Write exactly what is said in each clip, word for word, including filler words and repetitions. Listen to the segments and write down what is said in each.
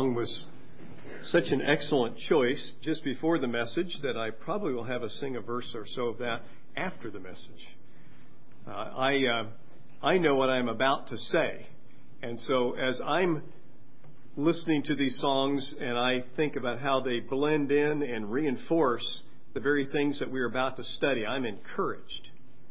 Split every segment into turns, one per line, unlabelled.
song was such an excellent choice just before the message that I probably will have us sing a verse or so of that after the message. Uh, I uh, I know what I'm about to say, and so as I'm listening to these songs and I think about how they blend in and reinforce the very things that we're about to study, I'm encouraged.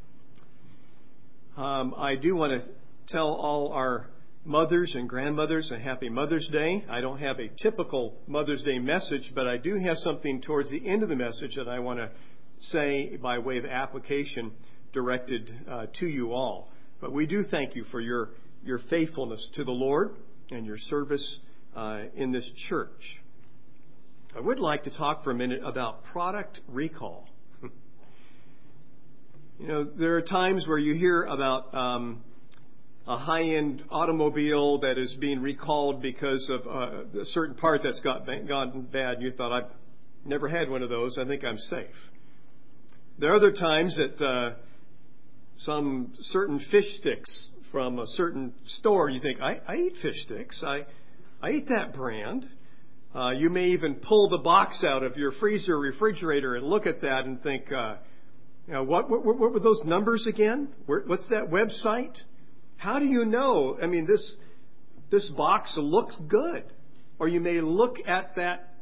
Um, I do want to tell all our mothers and grandmothers a happy Mother's Day. I don't have a typical Mother's Day message, but I do have something towards the end of the message that I want to say by way of application directed uh, to you all. But we do thank you for your, your faithfulness to the Lord and your service uh, in this church. I would like to talk for a minute about product recall. You know, there are times where you hear about um, a high-end automobile that is being recalled because of uh, a certain part that's got, gotten bad. And you thought, I've never had one of those. I think I'm safe. There are other times that uh, some certain fish sticks from a certain store, you think, I, I eat fish sticks. I, I eat that brand. Uh, you may even pull the box out of your freezer or refrigerator and look at that and think, uh, you know, what, what, what were those numbers again? Where, what's that website? How do you know? I mean, this this box looks good. Or you may look at that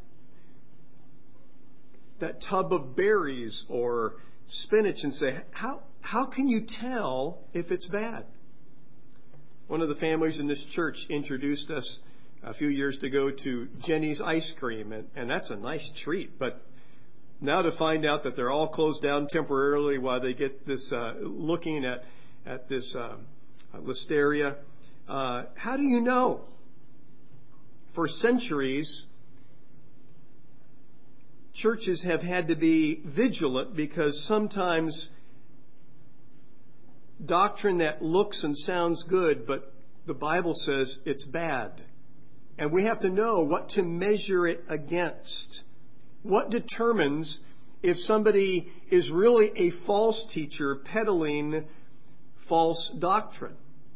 that tub of berries or spinach and say, how how can you tell if it's bad? One of the families in this church introduced us a few years ago to Jenny's ice cream, and, and that's a nice treat. But now to find out that they're all closed down temporarily while they get this uh, looking at at this. Um, Uh, Listeria. Uh, how do you know? For centuries, churches have had to be vigilant because sometimes doctrine that looks and sounds good, but the Bible says it's bad. And we have to know what to measure it against. What determines if somebody is really a false teacher peddling false doctrine?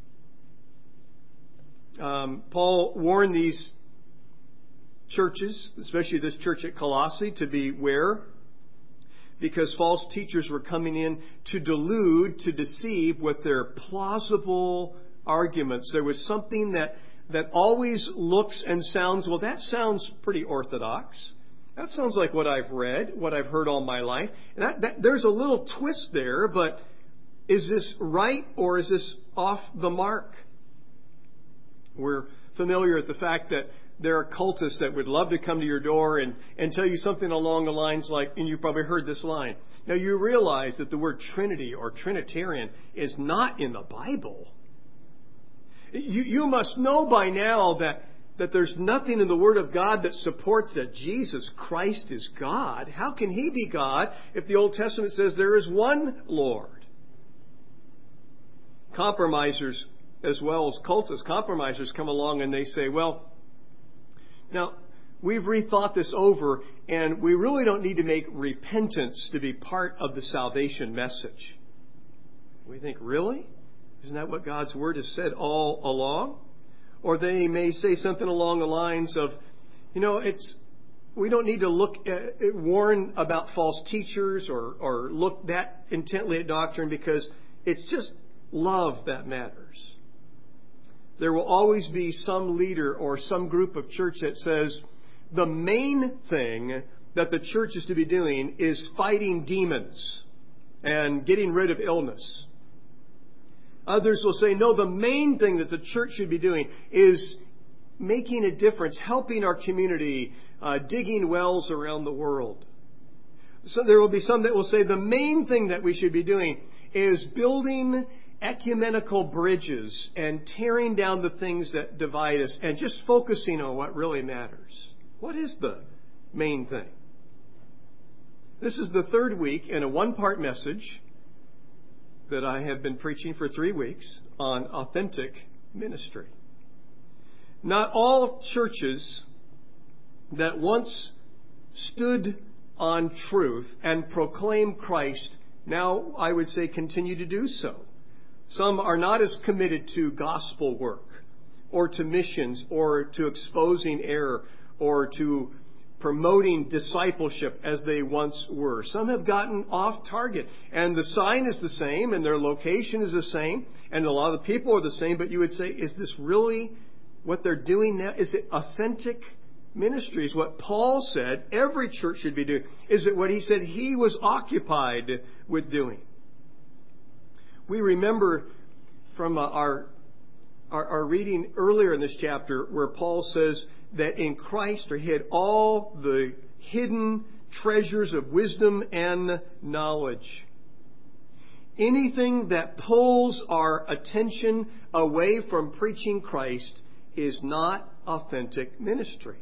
Um, Paul warned these churches, especially this church at Colossae, to beware because false teachers were coming in to delude, to deceive with their plausible arguments. There was something that, that always looks and sounds, well, that sounds pretty orthodox. That sounds like what I've read, what I've heard all my life. And that, that, there's a little twist there, but is this right or is this off the mark? We're familiar with the fact that there are cultists that would love to come to your door and, and tell you something along the lines like, and you probably heard this line. Now you realize that the word Trinity or Trinitarian is not in the Bible. You, you must know by now that, that there's nothing in the Word of God that supports that Jesus Christ is God. How can He be God if the Old Testament says there is one Lord? Compromisers, as well as cultists, compromisers come along and they say, well, now, we've rethought this over and we really don't need to make repentance to be part of the salvation message. We think, really? Isn't that what God's Word has said all along? Or they may say something along the lines of, you know, it's we don't need to look at, warn about false teachers or, or look that intently at doctrine because it's just love that matters. There will always be some leader or some group of church that says the main thing that the church is to be doing is fighting demons and getting rid of illness. Others will say, no, the main thing that the church should be doing is making a difference, helping our community, uh, digging wells around the world. So there will be some that will say the main thing that we should be doing is building ecumenical bridges and tearing down the things that divide us and just focusing on what really matters. What is the main thing? This is the third week in a one-part message that I have been preaching for three weeks on authentic ministry. Not all churches that once stood on truth and proclaimed Christ now, I would say, continue to do so. Some are not as committed to gospel work. or to missions or to exposing error or to promoting discipleship as they once were. Some have gotten off target, and the sign is the same, and their location is the same, and a lot of the people are the same, but you would say, is this really what they're doing now? Is it authentic ministry? Is what Paul said every church should be doing? Is it what he said he was occupied with doing? We remember from uh, our, our our reading earlier in this chapter where Paul says that in Christ are hid all the hidden treasures of wisdom and knowledge. Anything that pulls our attention away from preaching Christ is not authentic ministry.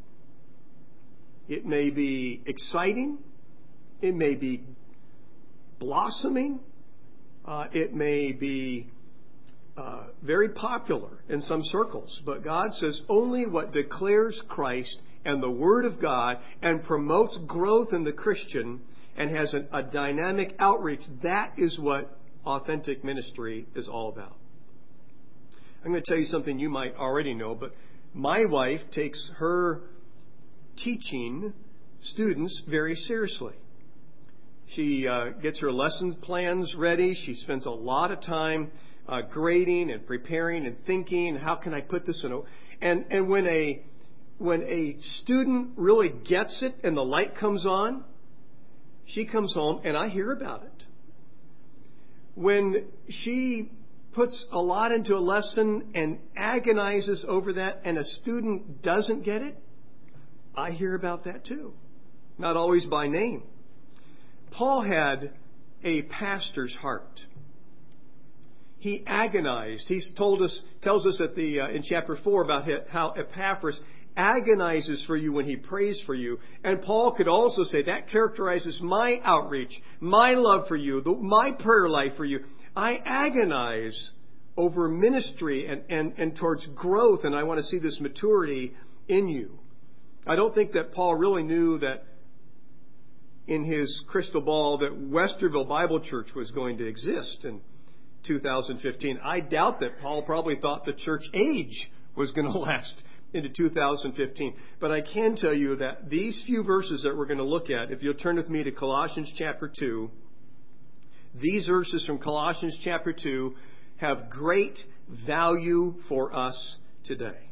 It may be exciting. It may be blossoming. Uh, it may be uh, very popular in some circles. But God says only what declares Christ and the Word of God and promotes growth in the Christian and has an, a dynamic outreach, that is what authentic ministry is all about. I'm going to tell you something you might already know, but my wife takes her teaching students very seriously. She uh, gets her lesson plans ready. She spends a lot of time uh, grading and preparing and thinking, how can I put this in a... And, and when a when a student really gets it and the light comes on, she comes home and I hear about it. When she puts a lot into a lesson and agonizes over that and a student doesn't get it, I hear about that too. Not always by name. Paul had a pastor's heart. He agonized. He's told us, tells us at the uh, in chapter four about how Epaphras agonizes for you when he prays for you. And Paul could also say that characterizes my outreach, my love for you, the, my prayer life for you. I agonize over ministry and, and, and towards growth, and I want to see this maturity in you. I don't think that Paul really knew that in his crystal ball that Westerville Bible Church was going to exist in two thousand fifteen. I doubt that Paul probably thought the church age was going to last into two thousand fifteen. But I can tell you that these few verses that we're going to look at, if you'll turn with me to Colossians chapter two, these verses from Colossians chapter two have great value for us today.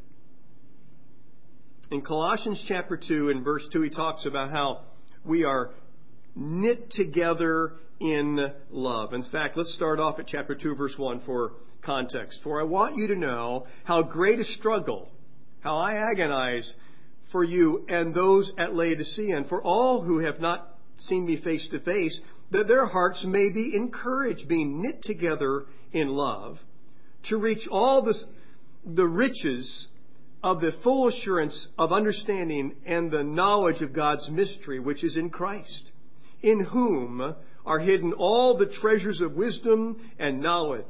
In Colossians chapter two, in verse two, he talks about how we are knit together in love. In fact, let's start off at chapter two, verse one for context. For I want you to know how great a struggle, how I agonize for you and those at Laodicea, and for all who have not seen me face to face, that their hearts may be encouraged, being knit together in love, to reach all this, the riches of the full assurance of understanding and the knowledge of God's mystery, which is in Christ, in whom are hidden all the treasures of wisdom and knowledge.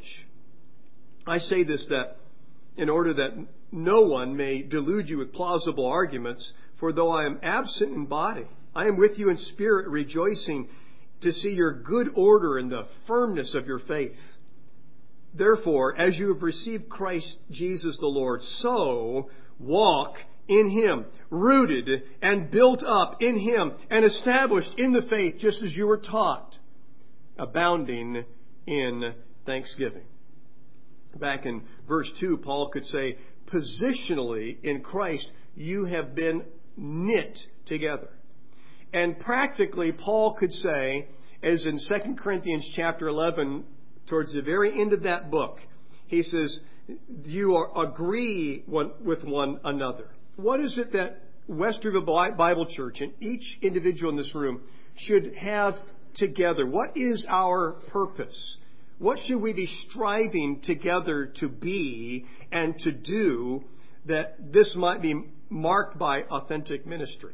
I say this that in order that no one may delude you with plausible arguments, for though I am absent in body, I am with you in spirit, rejoicing to see your good order and the firmness of your faith. Therefore, as you have received Christ Jesus the Lord, so walk in Him, rooted and built up in Him, and established in the faith just as you were taught, abounding in thanksgiving. Back in verse two, Paul could say, positionally in Christ, you have been knit together. And practically, Paul could say, as in Second Corinthians chapter eleven, towards the very end of that book, he says, you are, agree one, with one another. What is it that Westerville Bible Church and each individual in this room should have together? What is our purpose? What should we be striving together to be and to do that this might be marked by authentic ministry?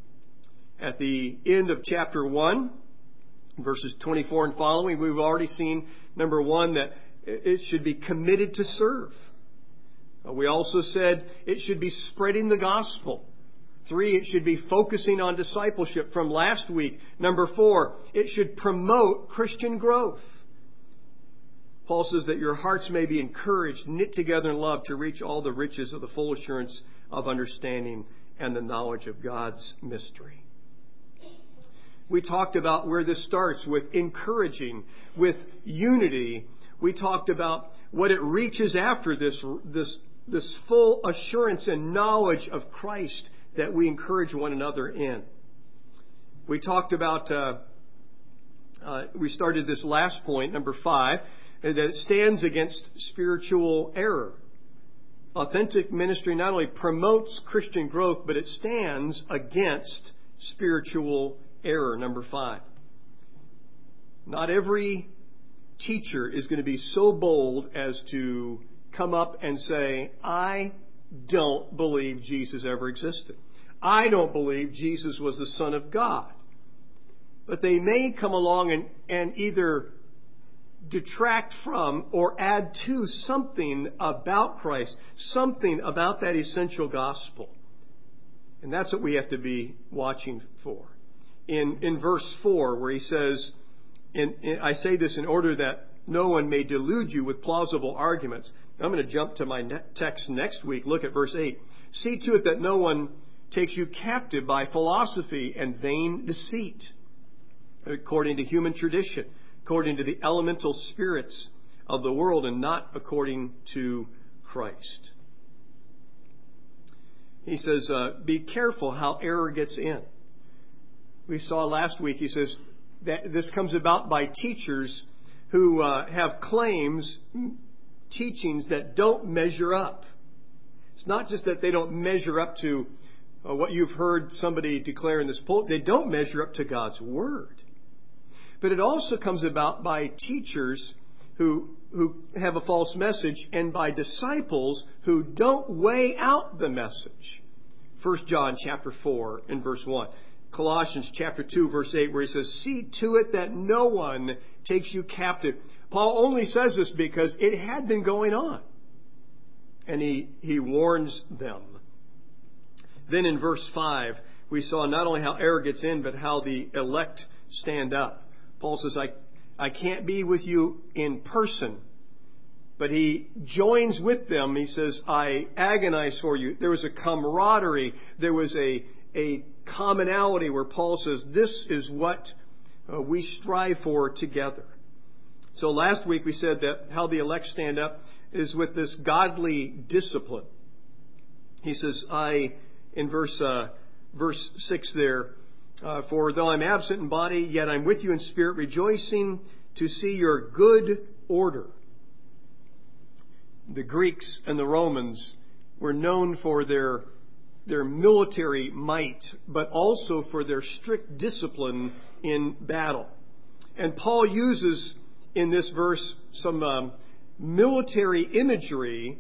At the end of chapter one, verses twenty-four and following, we've already seen, number one, that it should be committed to serve. We also said it should be spreading the gospel. Three, it should be focusing on discipleship from last week. Number four, it should promote Christian growth. Paul says that your hearts may be encouraged, knit together in love to reach all the riches of the full assurance of understanding and the knowledge of God's mystery. We talked about where this starts with encouraging, with unity. We talked about what it reaches after this, this, this full assurance and knowledge of Christ that we encourage one another in. We talked about, uh, uh, we started this last point, number five, that it stands against spiritual error. Authentic ministry not only promotes Christian growth, but it stands against spiritual error. Number five. Not every teacher is going to be so bold as to come up and say, I don't believe Jesus ever existed. I don't believe Jesus was the Son of God. But they may come along and, and either detract from or add to something about Christ, something about that essential gospel. And that's what we have to be watching for. In, in verse four, where he says, in, in, I say this in order that no one may delude you with plausible arguments. I'm going to jump to my text next week. Look at verse eight. See to it that no one takes you captive by philosophy and vain deceit, according to human tradition, according to the elemental spirits of the world, and not according to Christ. He says, uh, be careful how error gets in. We saw last week, he says, that this comes about by teachers who uh, have claims, teachings that don't measure up. It's not just that they don't measure up to uh, what you've heard somebody declare in this pulpit. They don't measure up to God's Word. But it also comes about by teachers who who have a false message and by disciples who don't weigh out the message. First John chapter four and verse one. Colossians chapter two verse eight, where he says, see to it that no one takes you captive. Paul only says this because it had been going on. And he, he warns them. Then in verse five, we saw not only how error gets in, but how the elect stand up. Paul says, I, I can't be with you in person. But he joins with them. He says, I agonize for you. There was a camaraderie. There was a, a commonality where Paul says, this is what uh, we strive for together. So last week we said that how the elect stand up is with this godly discipline. He says, I, in verse, uh, verse six there, Uh, for though I'm absent in body, yet I'm with you in spirit, rejoicing to see your good order. The Greeks and the Romans were known for their, their military might, but also for their strict discipline in battle. And Paul uses in this verse some um, military imagery,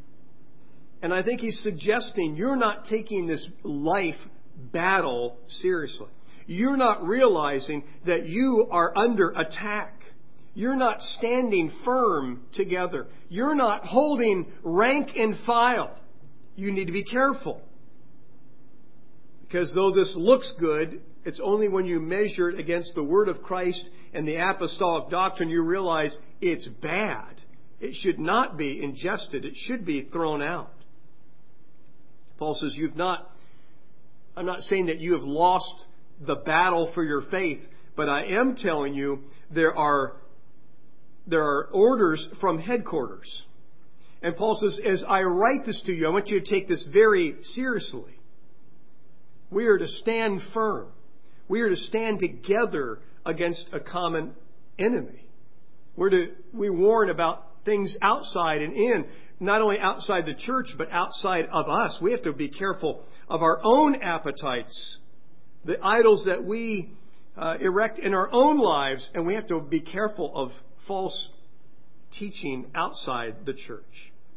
and I think he's suggesting you're not taking this life battle seriously. You're not realizing that you are under attack. You're not standing firm together. You're not holding rank and file. You need to be careful. Because though this looks good, it's only when you measure it against the Word of Christ and the apostolic doctrine you realize it's bad. It should not be ingested. It should be thrown out. Paul says, you've not I'm not saying that you have lost the battle for your faith, but I am telling you there are, there are orders from headquarters. And Paul says, as I write this to you, I want you to take this very seriously. We are to stand firm. We are to stand together against a common enemy. We're to, we warn about things outside and in, not only outside the church, but outside of us. We have to be careful of our own appetites, the idols that we uh, erect in our own lives, and we have to be careful of false teaching outside the church.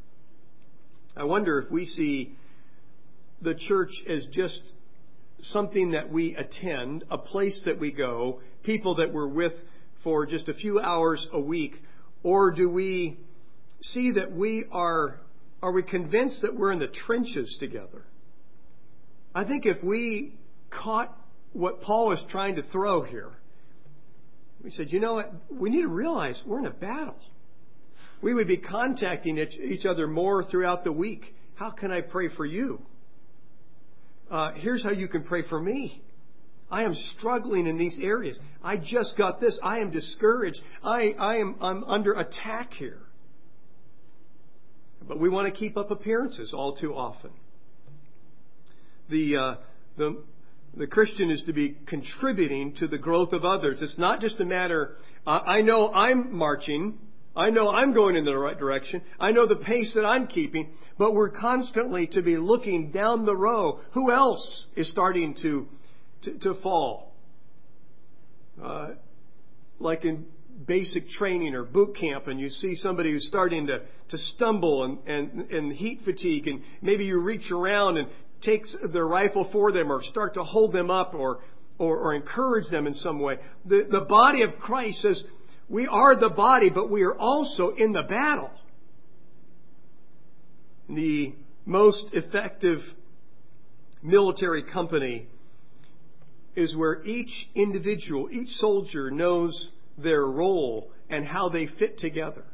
I wonder if we see the church as just something that we attend, a place that we go, people that we're with for just a few hours a week, or do we see that we are, are we convinced that we're in the trenches together? I think if we caught what Paul is trying to throw here, we said, you know what? We need to realize we're in a battle. we would be contacting each other more throughout the week. How can I pray for you? Uh, here's how you can pray for me. I am struggling in these areas. I just got this. I am discouraged. I, I am I'm under attack here. But we want to keep up appearances all too often. The uh, the the Christian is to be contributing to the growth of others. It's not just a matter. Uh, I know I'm marching. I know I'm going in the right direction. I know the pace that I'm keeping. But we're constantly to be looking down the row. Who else is starting to to, to fall? Uh, like in basic training or boot camp, and you see somebody who's starting to, to stumble and, and, and heat fatigue, and maybe you reach around and take their rifle for them or start to hold them up or, or, or encourage them in some way. The, the body of Christ says, we are the body, but we are also in the battle. The most effective military company is where each individual, each soldier knows their role and how they fit together.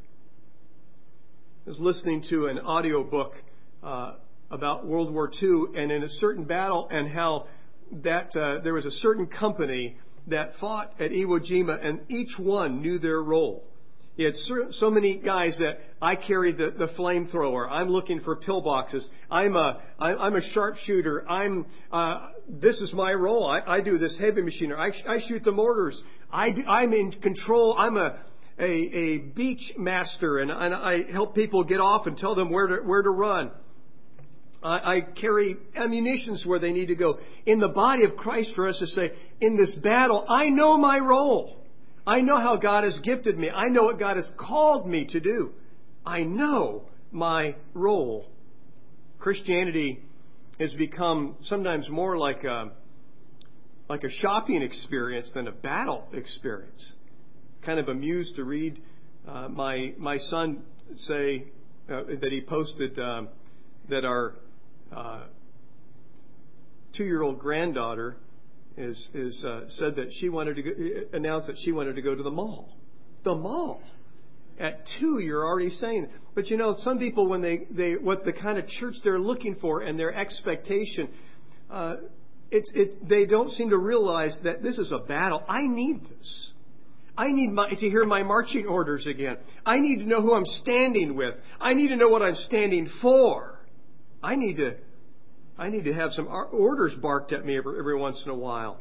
I was listening to an audio book uh, about World War Two, and in a certain battle, and how that uh, there was a certain company that fought at Iwo Jima, and each one knew their role. You had so many guys that I carried the, the flamethrower. I'm looking for pillboxes. I'm a I, I'm a sharpshooter. I'm uh, this is my role. I, I do this heavy machinery. I, I shoot the mortars. I do, I'm in control. I'm a a, a beach master, and, and I help people get off and tell them where to where to run. I, I carry ammunitions where they need to go. In the body of Christ, for us to say, in this battle, I know my role. I know how God has gifted me. I know what God has called me to do. I know my role. Christianity has become sometimes more like a, like a shopping experience than a battle experience. Kind of amused to read uh, my my son say uh, that he posted um, that our uh, two-year-old granddaughter is is uh, said that she wanted to go, announced that she wanted to go to the mall. The mall. At two, you're already saying it. But you know, some people, when they, they what the kind of church they're looking for and their expectation, uh, it's it they don't seem to realize that this is a battle. I need this. I need my, to hear my marching orders again. I need to know who I'm standing with. I need to know what I'm standing for. I need to I need to have some orders barked at me every, every once in a while.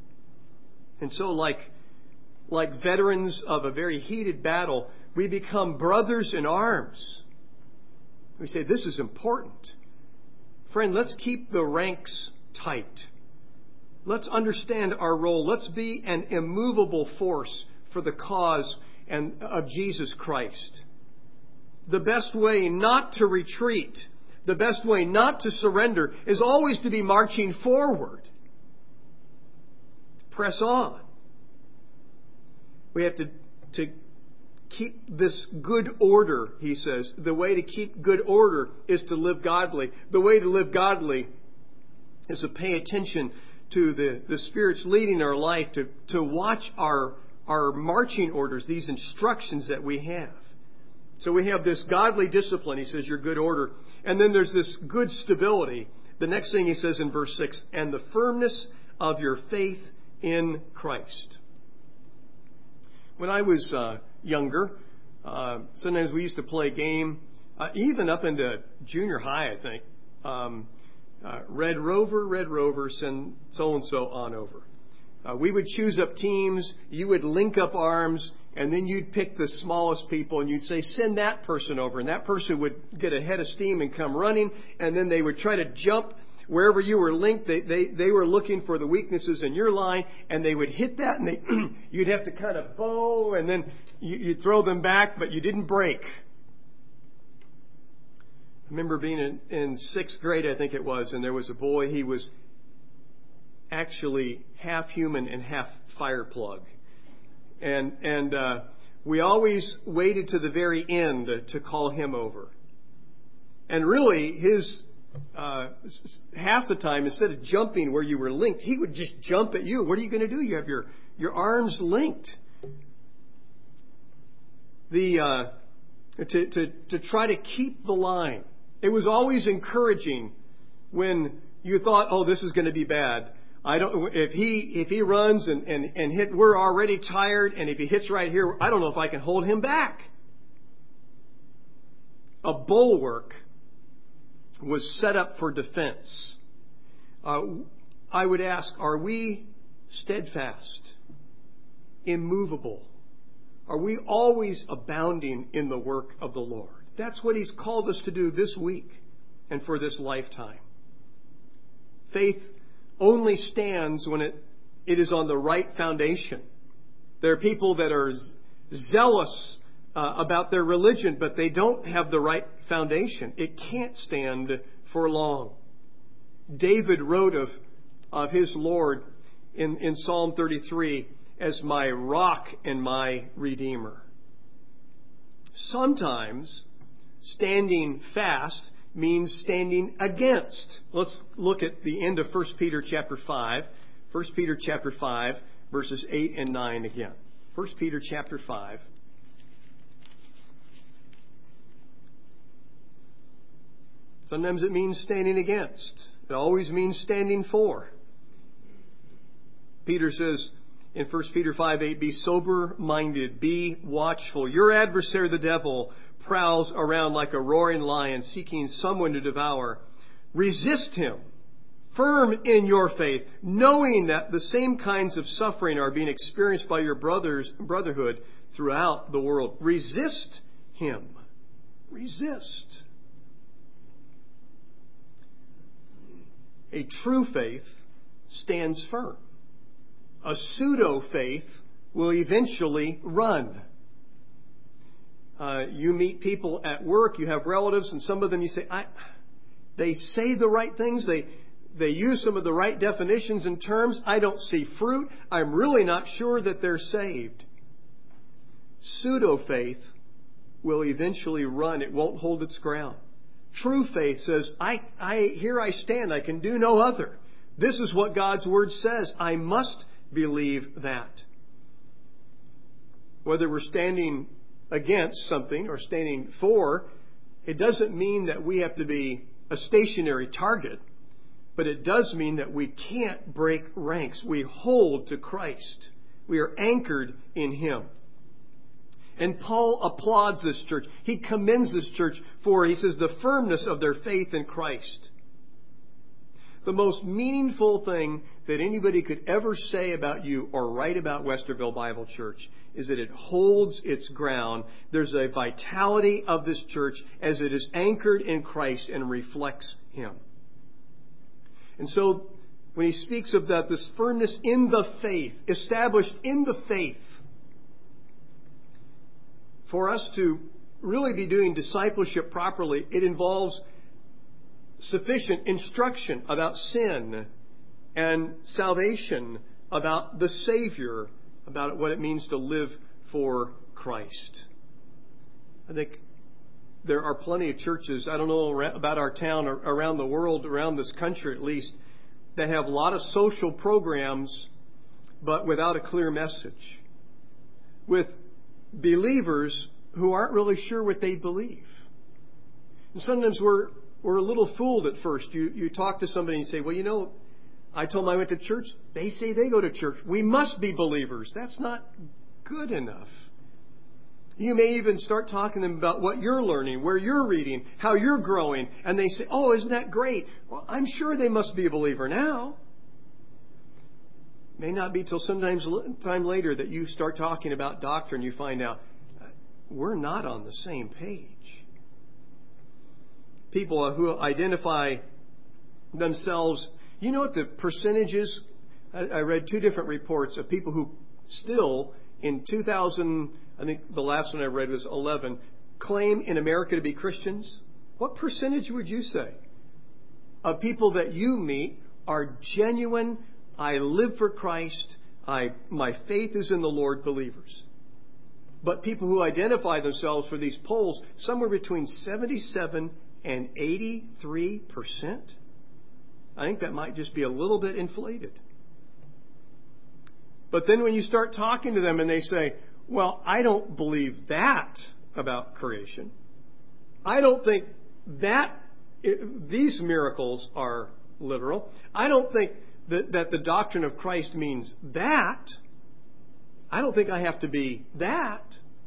And so like, like veterans of a very heated battle, we become brothers in arms. We say, this is important. Friend, let's keep the ranks tight. Let's understand our role. Let's be an immovable force for the cause and of Jesus Christ. The best way not to retreat, the best way not to surrender, is always to be marching forward. Press on. We have to, to keep this good order, he says. The way to keep good order is to live godly. The way to live godly is to pay attention to the, the Spirit's leading our life, to, to watch our, our marching orders, these instructions that we have. So we have this godly discipline, he says, your good order. And then there's this good stability. The next thing he says in verse six, and the firmness of your faith in Christ. When I was uh, younger, uh, sometimes we used to play a game, uh, even up into junior high, I think. Um, uh, Red Rover, Red Rover, send so-and-so on over. Uh, we would choose up teams. You would link up arms. And then you'd pick the smallest people and you'd say, send that person over. And that person would get a head of steam and come running. And then they would try to jump wherever you were linked. They they, they were looking for the weaknesses in your line. And they would hit that and they you'd have to kind of bow. And then you, you'd throw them back, but you didn't break. I remember being in, in sixth grade, I think it was. And there was a boy, he was actually half human and half fire plug. And and uh, we always waited to the very end to call him over. And really, his uh, half the time, instead of jumping where you were linked, he would just jump at you. What are you going to do? You have your, your arms linked. The uh, to, to, to try to keep the line. It was always encouraging when you thought, oh, this is going to be bad. I don't, if he, if he runs and, and, and hit, we're already tired, and if he hits right here, I don't know if I can hold him back. A bulwark was set up for defense. Uh, I would ask, are we steadfast, immovable? Are we always abounding in the work of the Lord? That's what He's called us to do this week and for this lifetime. Faith only stands when it, it is on the right foundation. There are people that are zealous uh, about their religion, but they don't have the right foundation. It can't stand for long. David wrote of, of his Lord in, in Psalm thirty-three as my rock and my redeemer. Sometimes standing fast means standing against. Let's look at the end of First Peter chapter five. First Peter chapter five, verses eight and nine again. First Peter chapter five. Sometimes it means standing against. It always means standing for. Peter says in First Peter five eight, be sober-minded, be watchful. Your adversary, the devil, prowls around like a roaring lion, seeking someone to devour. Resist him, firm in your faith, knowing that the same kinds of suffering are being experienced by your brothers, brotherhood throughout the world. Resist him. Resist. A true faith stands firm. A pseudo-faith will eventually run. Uh, you meet people at work, you have relatives, and some of them you say, I, they say the right things, they, they use some of the right definitions and terms. I don't see fruit. I'm really not sure that they're saved. Pseudo-faith will eventually run. It won't hold its ground. True faith says, I, I, here I stand. I can do no other. This is what God's Word says. I must believe that. Whether we're standing against something or standing for, it doesn't mean that we have to be a stationary target, but it does mean that we can't break ranks. We hold to Christ. We are anchored in Him. And Paul applauds this church. He commends this church for, he says, the firmness of their faith in Christ. The most meaningful thing that anybody could ever say about you or write about Westerville Bible Church is that it holds its ground. There's a vitality of this church as it is anchored in Christ and reflects Him. And so when he speaks of that, this firmness in the faith, established in the faith, for us to really be doing discipleship properly, it involves sufficient instruction about sin and salvation, about the Savior, about what it means to live for Christ. I think there are plenty of churches, I don't know about our town or around the world, around this country at least, that have a lot of social programs, but without a clear message. With believers who aren't really sure what they believe. And sometimes we're we're a little fooled at first. You you talk to somebody and you say, well, you know, I told them I went to church. They say they go to church. We must be believers. That's not good enough. You may even start talking to them about what you're learning, where you're reading, how you're growing. And they say, oh, isn't that great? Well, I'm sure they must be a believer now. May not be till sometimes time later that you start talking about doctrine. You find out we're not on the same page. People who identify themselves, you know what the percentage is? I read two different reports of people who still in two thousand, I think the last one I read was eleven, claim in America to be Christians. What percentage would you say of people that you meet are genuine, I live for Christ, I my faith is in the Lord believers? But people who identify themselves for these polls, somewhere between seventy-seven and eighty-three percent. I think that might just be a little bit inflated. But then when you start talking to them and they say, well, I don't believe that about creation. I don't think that it, these miracles are literal. I don't think that, that the doctrine of Christ means that. I don't think I have to be that.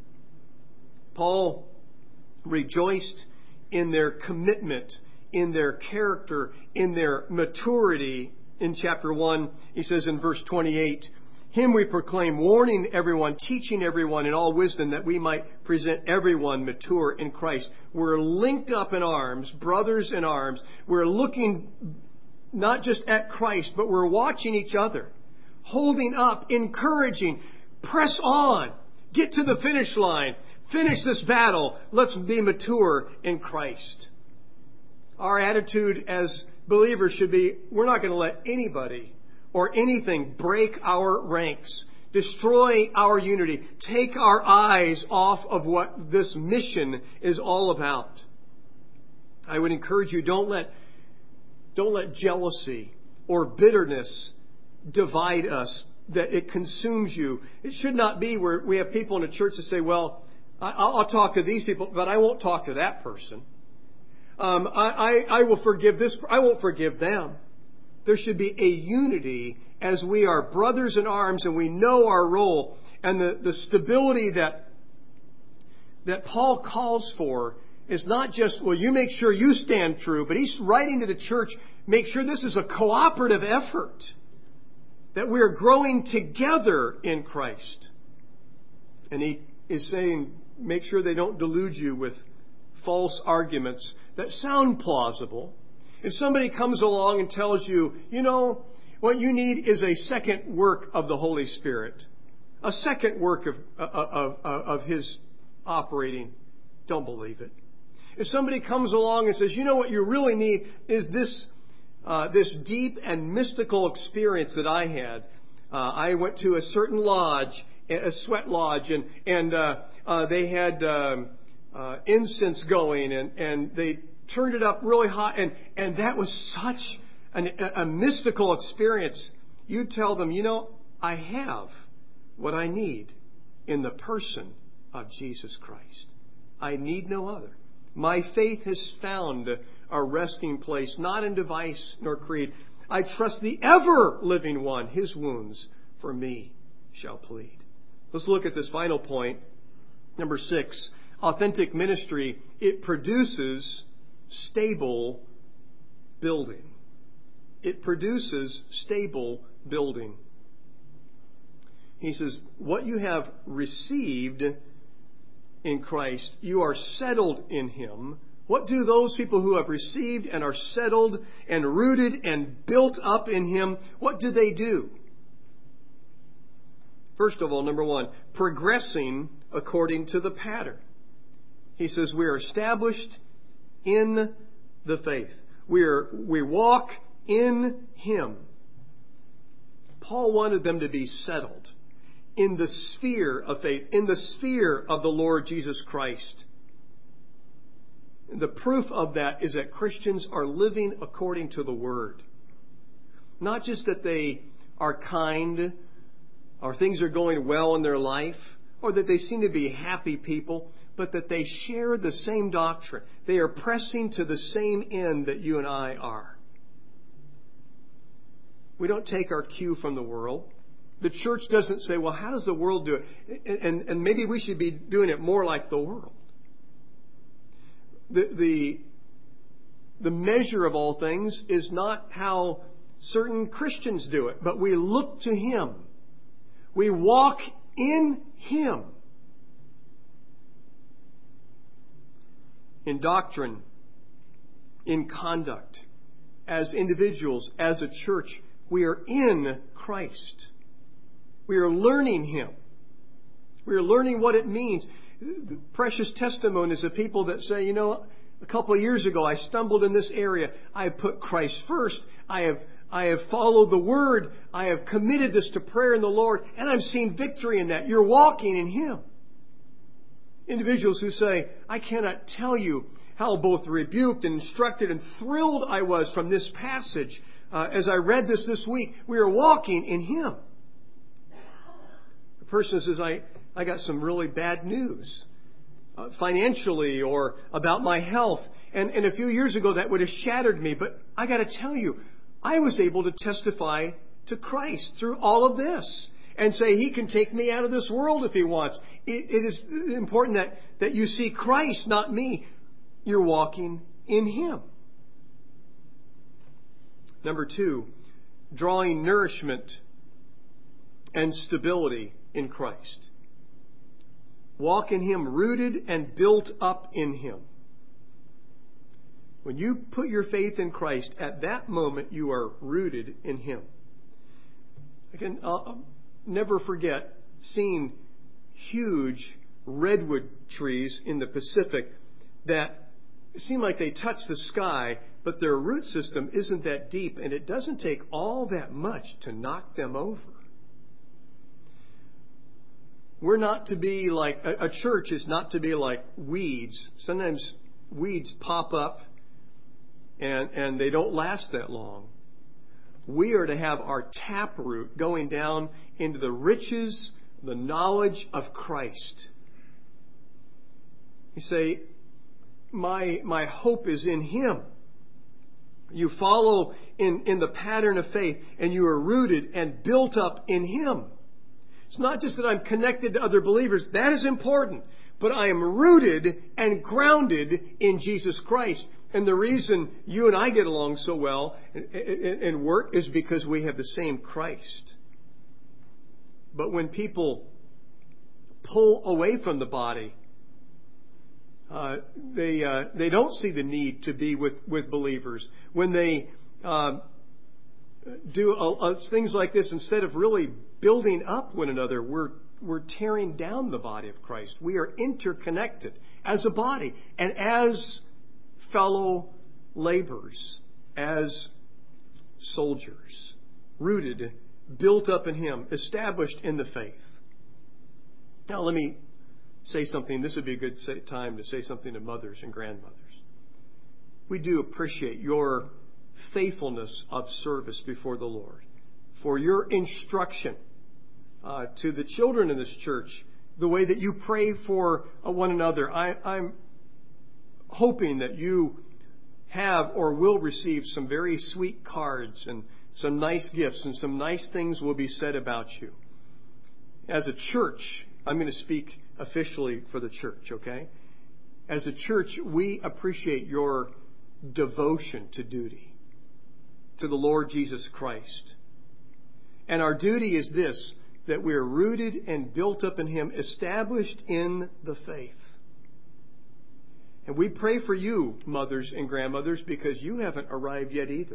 Paul rejoiced in their commitment, in their character, in their maturity. In chapter one, he says in verse twenty-eight, "Him we proclaim, warning everyone, teaching everyone in all wisdom, that we might present everyone mature in Christ." We're linked up in arms, brothers in arms. We're looking not just at Christ, but we're watching each other, holding up, encouraging, press on, get to the finish line, finish this battle. Let's be mature in Christ. Our attitude as believers should be, we're not going to let anybody or anything break our ranks, destroy our unity, take our eyes off of what this mission is all about. I would encourage you, don't let, don't let jealousy or bitterness divide us, that it consumes you. It should not be where we have people in a church that say, well, I'll, I'll talk to these people, but I won't talk to that person. Um, I, I, I will forgive this. I won't forgive them. There should be a unity as we are brothers in arms and we know our role, and the, the stability that that Paul calls for is not just, well, you make sure you stand true, but he's writing to the church, make sure this is a cooperative effort, that we are growing together in Christ. And he is saying, make sure they don't delude you with false arguments that sound plausible. If somebody comes along and tells you, you know, what you need is a second work of the Holy Spirit, a second work of, of, of, of His operating, don't believe it. If somebody comes along and says, you know what you really need is this uh, this deep and mystical experience that I had. Uh, I went to a certain lodge, a sweat lodge, and, and uh, uh, they had um, uh, incense going, and, and they turned it up really hot, and, and that was such an, a, a mystical experience. You tell them, you know, I have what I need in the person of Jesus Christ. I need no other. My faith has found a resting place, not in device nor creed. I trust the ever-living one. His wounds for me shall plead. Let's look at this final point. Number six, authentic ministry. It produces stable building. It produces stable building. He says, what you have received in Christ, you are settled in Him. What do those people who have received and are settled and rooted and built up in Him, what do they do? First of all, number one, progressing according to the pattern. He says we are established in the faith. We are, we walk in Him. Paul wanted them to be settled in the sphere of faith, in the sphere of the Lord Jesus Christ. The proof of that is that Christians are living according to the Word. Not just that they are kind, or things are going well in their life, or that they seem to be happy people, but that they share the same doctrine. They are pressing to the same end that you and I are. We don't take our cue from the world. The church doesn't say, well, how does the world do it? And, and maybe we should be doing it more like the world. The, the, the measure of all things is not how certain Christians do it, but we look to Him. We walk in Him. In doctrine, in conduct, as individuals, as a church, we are in Christ. We are learning Him. We are learning what it means. The precious testimonies of people that say, you know, a couple of years ago I stumbled in this area. I have put Christ first. I have I have followed the Word. I have committed this to prayer in the Lord, and I've seen victory in that. You're walking in Him. Individuals who say, I cannot tell you how both rebuked and instructed and thrilled I was from this passage. Uh, as I read this this week, we are walking in Him. The person says, I, I got some really bad news. uh, financially or about my health. And, and a few years ago that would have shattered me. But I got to tell you, I was able to testify to Christ through all of this and say He can take me out of this world if He wants. It, it is important that, that you see Christ, not me. You're walking in Him. Number two, drawing nourishment and stability in Christ. Walk in Him, rooted and built up in Him. When you put your faith in Christ, at that moment you are rooted in Him. I can uh, never forget seeing huge redwood trees in the Pacific that seem like they touch the sky, but their root system isn't that deep, and it doesn't take all that much to knock them over. We're not to be like, a, a church is not to be like weeds. Sometimes weeds pop up and, and they don't last that long. We are to have our taproot going down into the riches, the knowledge of Christ. You say, my, my hope is in Him. You follow in, in the pattern of faith, and you are rooted and built up in Him. It's not just that I'm connected to other believers. That is important. But I am rooted and grounded in Jesus Christ. And the reason you and I get along so well and work is because we have the same Christ. But when people pull away from the body, uh, they uh, they don't see the need to be with, with believers. When they uh, do uh, things like this, instead of really building up one another, we're we're tearing down the body of Christ. We are interconnected as a body and as fellow laborers, as soldiers, rooted, built up in Him, established in the faith. Now let me say something. This would be a good time to say something to mothers and grandmothers. We do appreciate your faithfulness of service before the Lord, for your instruction uh, to the children in this church, the way that you pray for uh, one another. I, I'm hoping that you have or will receive some very sweet cards and some nice gifts and some nice things will be said about you. As a church, I'm going to speak officially for the church, okay? As a church, we appreciate your devotion to duty, to the Lord Jesus Christ. And our duty is this, that we are rooted and built up in Him, established in the faith. And we pray for you, mothers and grandmothers, because you haven't arrived yet either.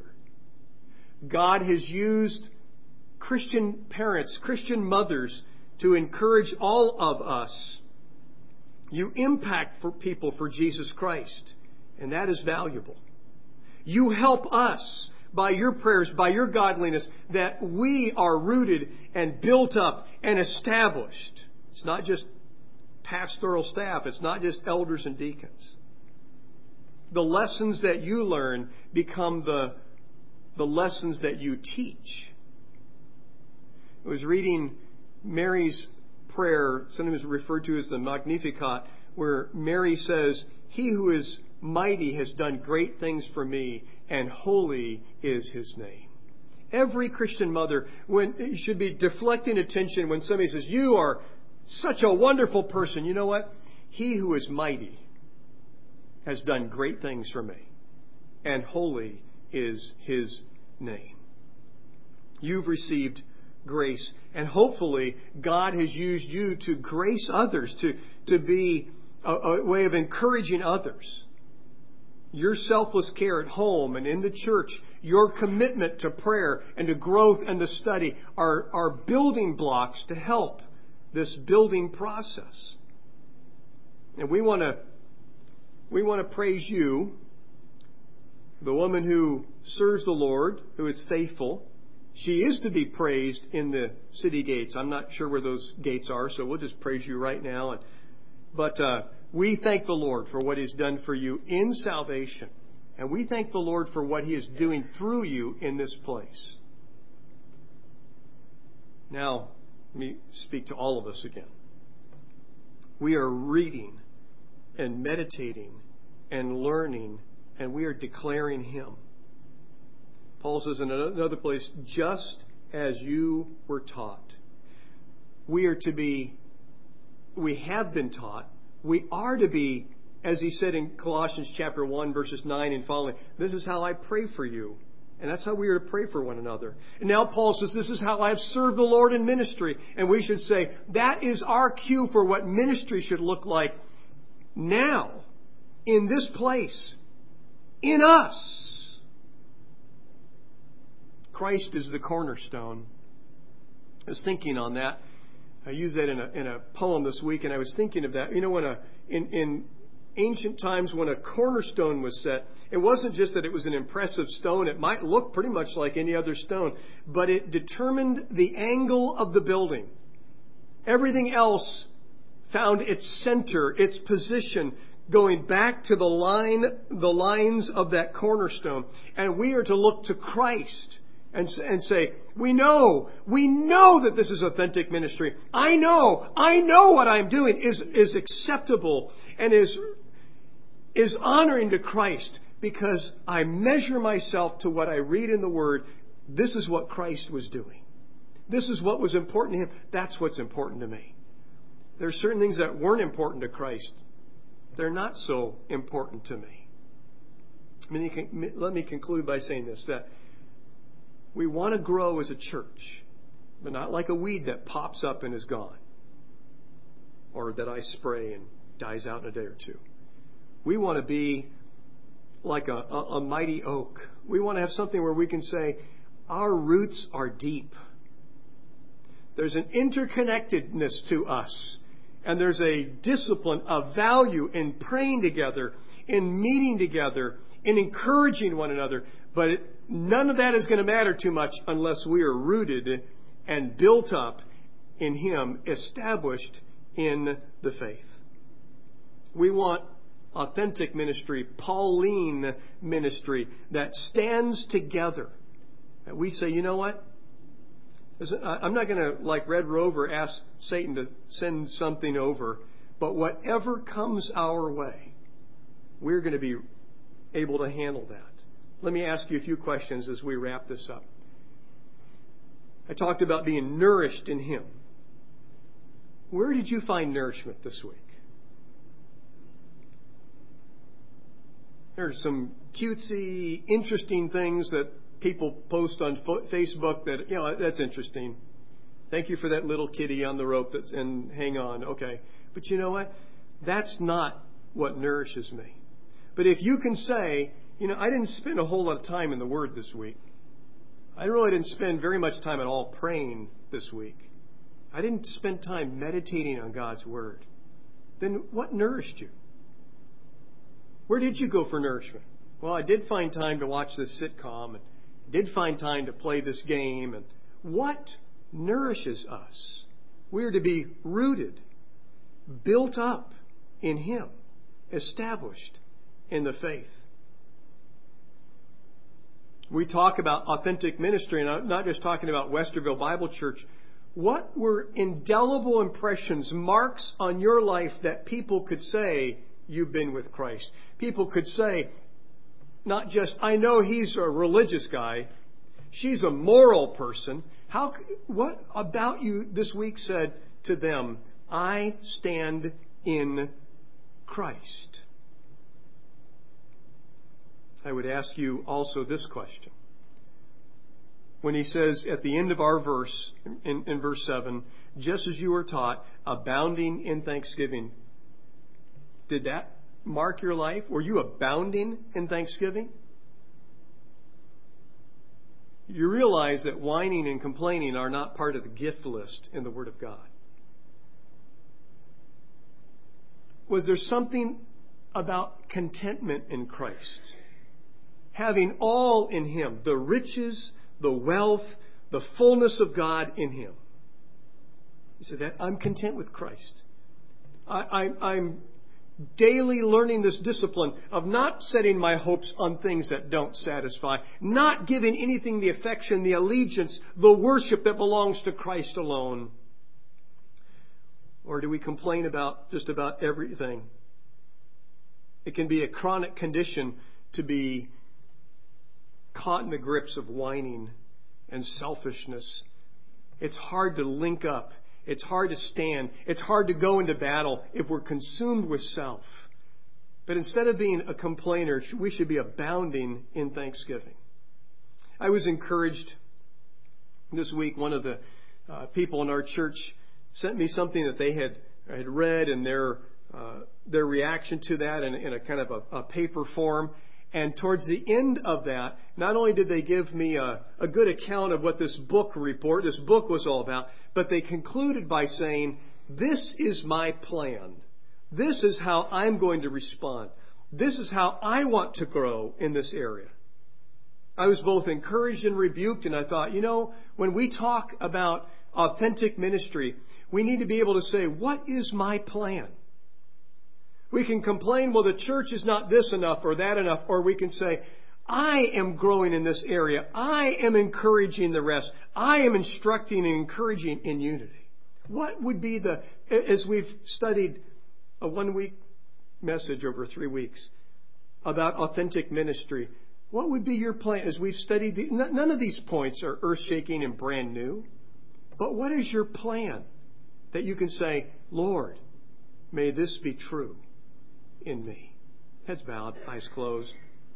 God has used Christian parents, Christian mothers, to encourage all of us. You impact for people for Jesus Christ, and that is valuable. You help us by your prayers, by your godliness, that we are rooted and built up and established. It's not just pastoral staff. It's not just elders and deacons. The lessons that you learn become the, the lessons that you teach. I was reading Mary's prayer, sometimes referred to as the Magnificat, where Mary says, "He who is mighty has done great things for me, and holy is His name." Every Christian mother when should be deflecting attention when somebody says, "You are such a wonderful person." You know what? He who is mighty has done great things for me, and holy is His name. You've received grace, and hopefully God has used you to grace others, to, to be a, a way of encouraging others. Your selfless care at home and in the church, your commitment to prayer and to growth and to study are, are building blocks to help this building process. And we want to we want to praise you, the woman who serves the Lord, who is faithful. She is to be praised in the city gates. I'm not sure where those gates are, so we'll just praise you right now. And, but uh, we thank the Lord for what He's done for you in salvation. And we thank the Lord for what He is doing through you in this place. Now, let me speak to all of us again. We are reading and meditating and learning, and we are declaring Him. Paul says in another place, just as you were taught. We are to be, we have been taught, we are to be, as he said in Colossians chapter one, verses nine and following, this is how I pray for you. And that's how we are to pray for one another. And now Paul says, this is how I have served the Lord in ministry. And we should say, that is our cue for what ministry should look like now, in this place, in us. Christ is the cornerstone. I was thinking on that. I used that in a, in a poem this week, and I was thinking of that. You know, when a, in, in ancient times, when a cornerstone was set, it wasn't just that it was an impressive stone. It might look pretty much like any other stone, but it determined the angle of the building. Everything else found its center, its position, going back to the line, the lines of that cornerstone. And we are to look to Christ and, and say, we know, we know that this is authentic ministry. I know, I know what I'm doing is, is acceptable and is, is honoring to Christ, because I measure myself to what I read in the Word. This is what Christ was doing. This is what was important to Him. That's what's important to me. There are certain things that weren't important to Christ. They're not so important to me. I mean, let me conclude by saying this, that we want to grow as a church, but not like a weed that pops up and is gone, or that I spray and dies out in a day or two. We want to be like a, a, a mighty oak. We want to have something where we can say, our roots are deep. There's an interconnectedness to us. And there's a discipline, a value in praying together, in meeting together, in encouraging one another. But it, none of that is going to matter too much unless we are rooted and built up in Him, established in the faith. We want authentic ministry, Pauline ministry, that stands together. That we say, you know what? I'm not going to, like Red Rover, ask Satan to send something over. But whatever comes our way, we're going to be able to handle that. Let me ask you a few questions as we wrap this up. I talked about being nourished in Him. Where did you find nourishment this week? There's some cutesy, interesting things that people post on Facebook that, you know, that's interesting. Thank you for that little kitty on the rope that's, and hang on. Okay. But you know what? That's not what nourishes me. But if you can say, you know, I didn't spend a whole lot of time in the Word this week. I really didn't spend very much time at all praying this week. I didn't spend time meditating on God's Word. Then what nourished you? Where did you go for nourishment? Well, I did find time to watch this sitcom and did find time to play this game. And what nourishes us? We are to be rooted, built up in Him, established in the faith. We talk about authentic ministry, and I'm not just talking about Westerville Bible Church. What were indelible impressions, marks on your life that people could say you've been with Christ? People could say, not just, I know he's a religious guy. She's a moral person. How? What about you this week said to them, I stand in Christ? I would ask you also this question. When he says at the end of our verse, in, in verse seven, just as you were taught, abounding in thanksgiving. Did that mark your life? Were you abounding in thanksgiving? You realize that whining and complaining are not part of the gift list in the Word of God. Was there something about contentment in Christ? Having all in Him, the riches, the wealth, the fullness of God in Him. He said that I'm content with Christ. I, I, I'm daily learning this discipline of not setting my hopes on things that don't satisfy, not giving anything the affection, the allegiance, the worship that belongs to Christ alone. Or do we complain about just about everything? It can be a chronic condition to be caught in the grips of whining and selfishness. It's hard to link up. It's hard to stand. It's hard to go into battle if we're consumed with self. But instead of being a complainer, we should be abounding in thanksgiving. I was encouraged this week. One of the uh, people in our church sent me something that they had had read, and their uh, their reaction to that in, in a kind of a, a paper form. And towards the end of that, not only did they give me a, a good account of what this book report, this book was all about, but they concluded by saying, "This is my plan. This is how I'm going to respond. This is how I want to grow in this area." I was both encouraged and rebuked, and I thought, you know, when we talk about authentic ministry, we need to be able to say, what is my plan? We can complain, well, the church is not this enough or that enough, or we can say, I am growing in this area. I am encouraging the rest. I am instructing and encouraging in unity. What would be the, as we've studied a one-week message over three weeks about authentic ministry, what would be your plan? As we've studied, the, none of these points are earth-shaking and brand new. But what is your plan that you can say, Lord, may this be true in me? Heads bowed, eyes closed.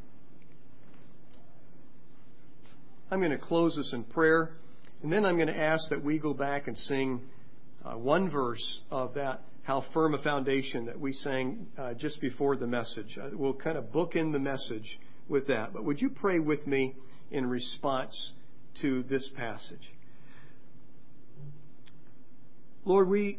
I'm going to close this in prayer, and then I'm going to ask that we go back and sing uh, one verse of that How Firm a Foundation that we sang uh, just before the message. Uh, we'll kind of bookend the message with that. But would you pray with me in response to this passage? Lord, we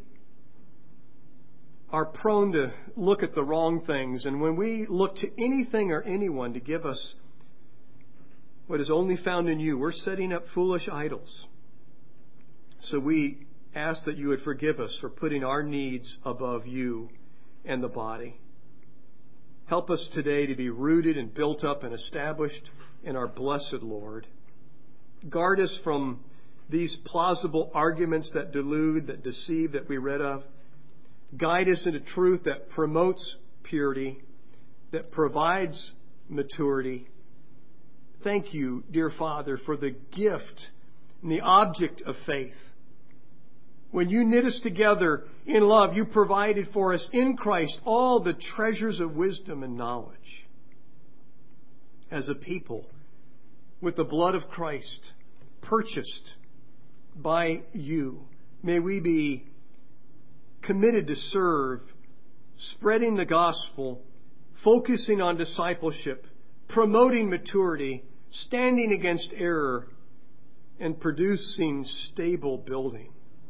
are prone to look at the wrong things. And when we look to anything or anyone to give us what is only found in you, we're setting up foolish idols. So we ask that you would forgive us for putting our needs above you and the body. Help us today to be rooted and built up and established in our blessed Lord. Guard us from these plausible arguments that delude, that deceive, that we read of. Guide us into truth that promotes purity, that provides maturity. Thank you, dear Father, for the gift and the object of faith. When you knit us together in love, you provided for us in Christ all the treasures of wisdom and knowledge. As a people, with the blood of Christ, purchased by you, may we be committed to serve, spreading the gospel, focusing on discipleship, promoting maturity, standing against error, and producing stable building.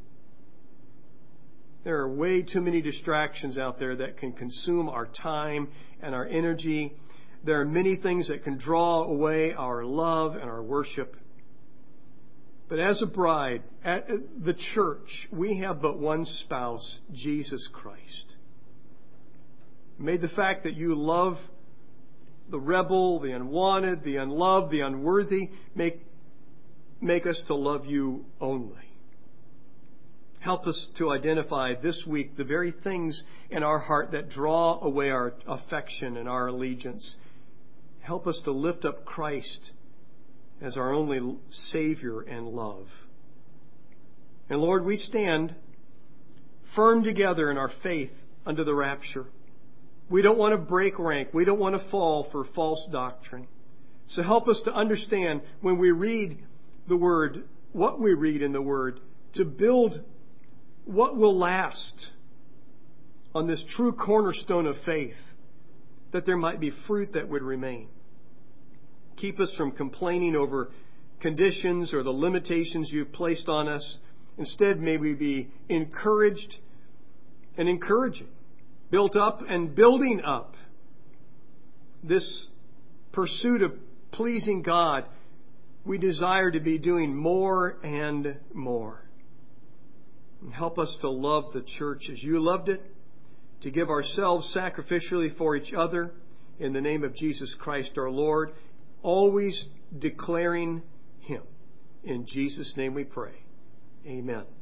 There are way too many distractions out there that can consume our time and our energy. There are many things that can draw away our love and our worship. But as a bride, at the church, we have but one spouse, Jesus Christ. May the fact that you love the rebel, the unwanted, the unloved, the unworthy, make, make us to love you only. Help us to identify this week the very things in our heart that draw away our affection and our allegiance. Help us to lift up Christ as our only Savior and love. And Lord, we stand firm together in our faith unto the rapture. We don't want to break rank. We don't want to fall for false doctrine. So help us to understand when we read the Word, what we read in the Word, to build what will last on this true cornerstone of faith, that there might be fruit that would remain. Keep us from complaining over conditions or the limitations you've placed on us. Instead, may we be encouraged and encouraging, built up and building up. This pursuit of pleasing God, we desire to be doing more and more. And help us to love the church as you loved it, to give ourselves sacrificially for each other in the name of Jesus Christ our Lord, always declaring Him. In Jesus' name we pray. Amen.